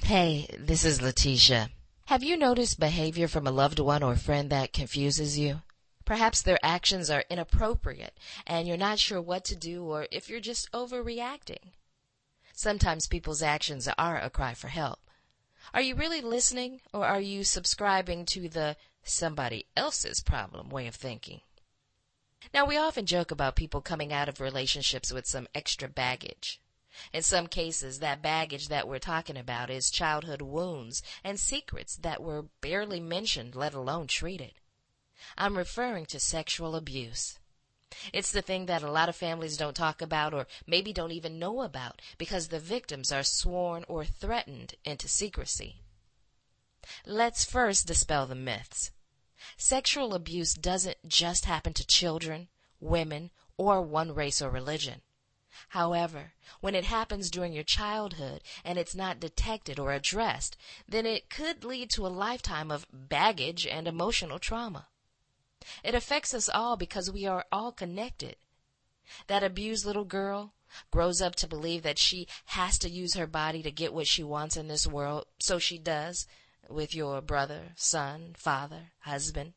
Hey, this is Letitia. Have you noticed behavior from a loved one or friend that confuses you? Perhaps their actions are inappropriate and you're not sure what to do or if you're just overreacting. Sometimes people's actions are a cry for help. Are you really listening or are you subscribing to the somebody else's problem way of thinking? Now, we often joke about people coming out of relationships with some extra baggage. In some cases, that baggage that we're talking about is childhood wounds and secrets that were barely mentioned, let alone treated. I'm referring to sexual abuse. It's the thing that a lot of families don't talk about or maybe don't even know about because the victims are sworn or threatened into secrecy. Let's first dispel the myths. Sexual abuse doesn't just happen to children, women, or one race or religion. However, when it happens during your childhood and it's not detected or addressed, then it could lead to a lifetime of baggage and emotional trauma. It affects us all because we are all connected. That abused little girl grows up to believe that she has to use her body to get what she wants in this world, so she does with your brother, son, father, husband.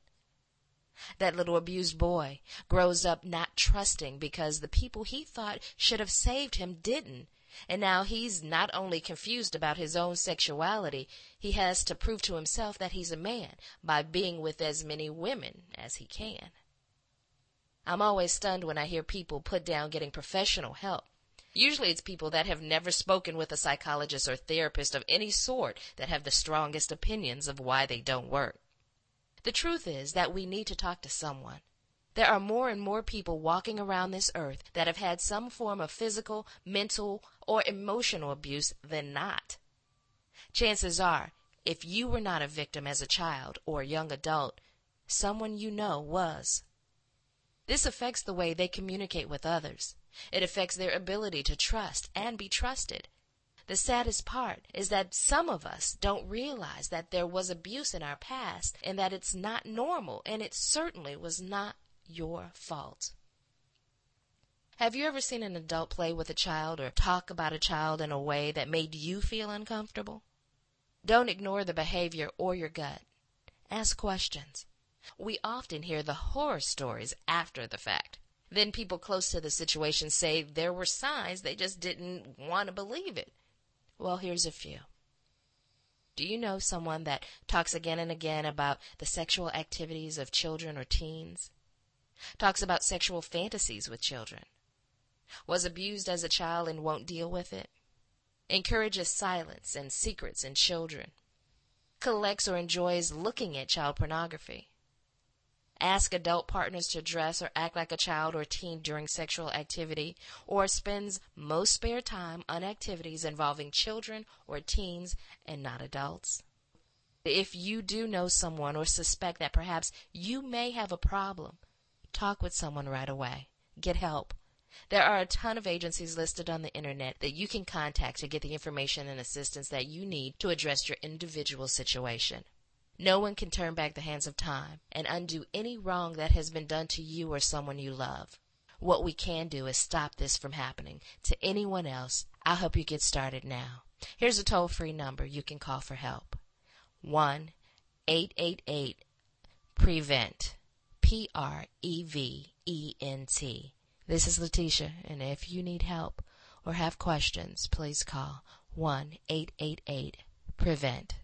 That little abused boy grows up not trusting because the people he thought should have saved him didn't. And now he's not only confused about his own sexuality, he has to prove to himself that he's a man by being with as many women as he can. I'm always stunned when I hear people put down getting professional help. Usually it's people that have never spoken with a psychologist or therapist of any sort that have the strongest opinions of why they don't work. The truth is that we need to talk to someone. There are more and more people walking around this earth that have had some form of physical, mental, or emotional abuse than not. Chances are, if you were not a victim as a child or a young adult, someone you know was. This affects the way they communicate with others. It affects their ability to trust and be trusted. The saddest part is that some of us don't realize that there was abuse in our past and that it's not normal, and it certainly was not your fault. Have you ever seen an adult play with a child or talk about a child in a way that made you feel uncomfortable? Don't ignore the behavior or your gut. Ask questions. We often hear the horror stories after the fact. Then people close to the situation say there were signs, they just didn't want to believe it. Well, here's a few. Do you know someone that talks again and again about the sexual activities of children or teens? Talks about sexual fantasies with children? Was abused as a child and won't deal with it? Encourages silence and secrets in children? Collects or enjoys looking at child pornography? Ask adult partners to dress or act like a child or teen during sexual activity, or spends most spare time on activities involving children or teens and not adults. If you do know someone or suspect that perhaps you may have a problem, talk with someone right away. Get help. There are a ton of agencies listed on the internet that you can contact to get the information and assistance that you need to address your individual situation. No one can turn back the hands of time and undo any wrong that has been done to you or someone you love. What we can do is stop this from happening to anyone else. I'll help you get started now. Here's a toll-free number you can call for help. 1-888-PREVENT. PREVENT. This is Letitia, and if you need help or have questions, please call 1-888-PREVENT.